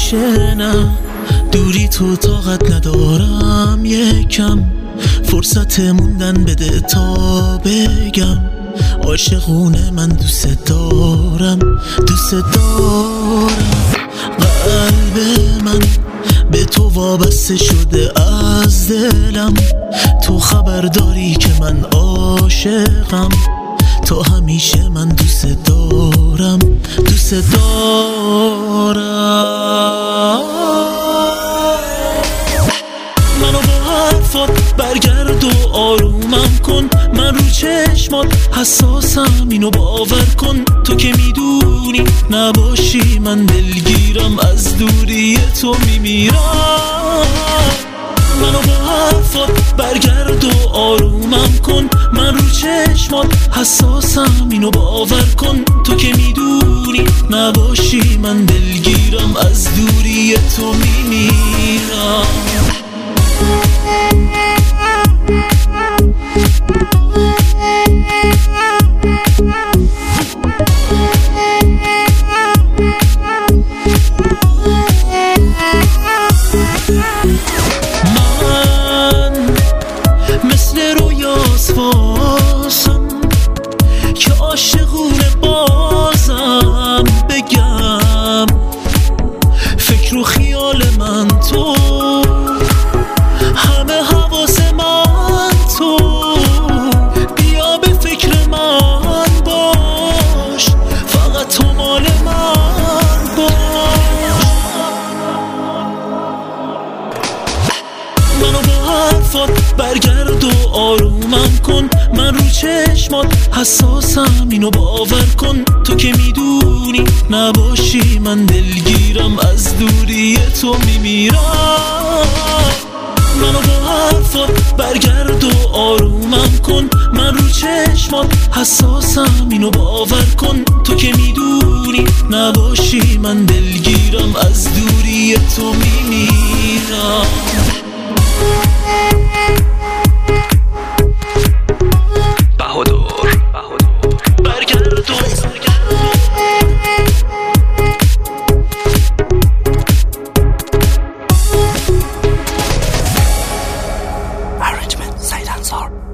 میشه نه دوری تو طاقت ندارم یکم فرصت موندن بده تا بگم عاشقونه من دوست دارم قلب من به تو وابسته شده از دلم تو خبر داری که من عاشقم تو همیشه من دوست دارم منو با حرفات برگرد و آرومم کن من رو چشمات حساسم اینو باور کن تو که میدونی نباشی من دلگیرم از دوری تو میمیرم منو با حرفات برگرد و آرومم کن من رو چشمات حساسم اینو باور کن تو که میدونی نباشی من دلگیرم از دوری تو میمیرم من مثل رویاس واسم که عاشقونه بازم بگم فکر و خیال من تو همه حواس من تو بیا به فکر من باش فقط تو مال من باش منو با حرفات برگرد و آرومم کن من رو چشمات حساسم اینو باور کن تو که میدونی نباشی من دلگیرم از دوری تو میمیرم منو با حرفات برگرد و آرومم کن من رو چشمات حساسم اینو باور کن تو که میدونی نباشی من دلگیرم از دوری تو میمیرم برگرد و Arrangement Said Ansar